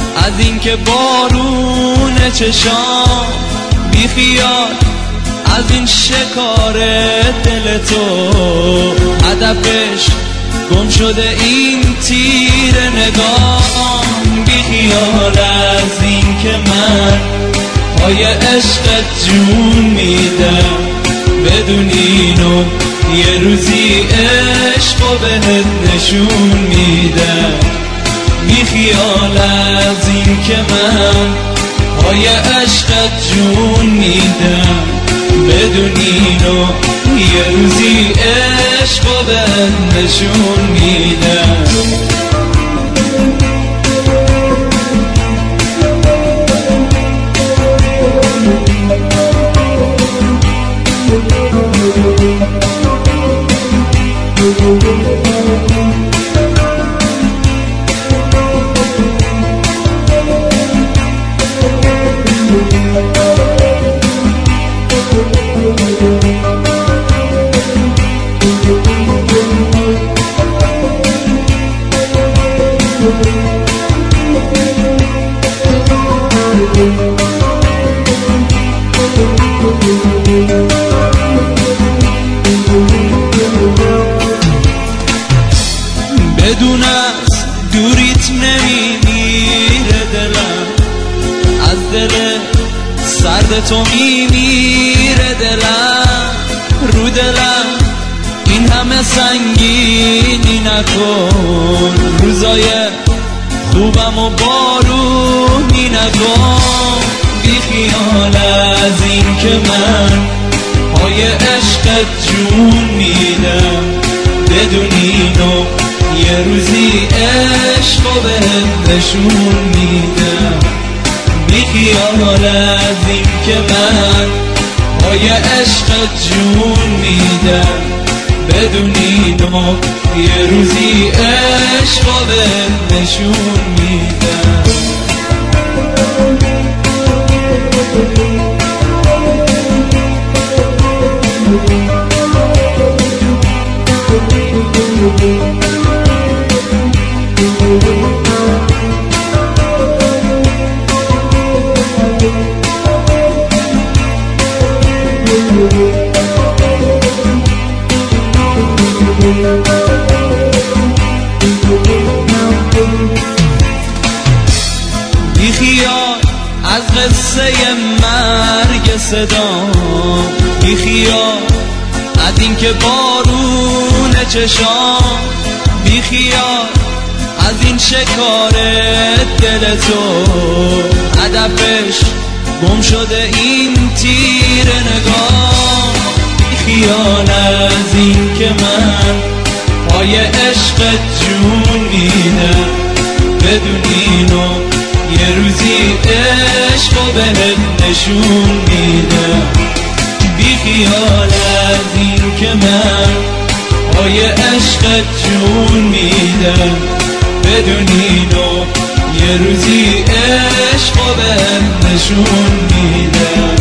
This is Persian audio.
از اینکه بارون چشام بی خیال از این شکار دل تو هدفش گم شده این تیر نگام بی خیال از اینکه من پای عشقت جون میدم بدون اینو یه روزی عشقو بهت نشون میدم بی خیال از اینکه من پای عشقت جون میدم بدون اینو یه روزی عشقو بهت نشون میدم بدون از دوریت نمیمیره دلم از دل سرد تو میمیره دلم رو دلم این همه سنگینی نکن روزای خوبم و بارونی نکن بی خیال از این که من پای عشقت جون میدم بدون اینو یه روزی عشقو بهت نشون میدم بی خیال از این که من پای عشقت جون میدم بدون اینو یه روزی عشقو بهت نشون میدم بی خیال از قصه مرگ صدا بی خیال از اینکه بارون چشام بی خیال از این شکار دل تو هدفش گم شده این تیر نگاه بی خیال از این که من پای عشقت جون میدم بدون اینو یه روزی عشقو بهت نشون میدم بی خیال از این که من پای عشقت جون میدم بدون اینو یه روزی عشقو بهت نشون میدم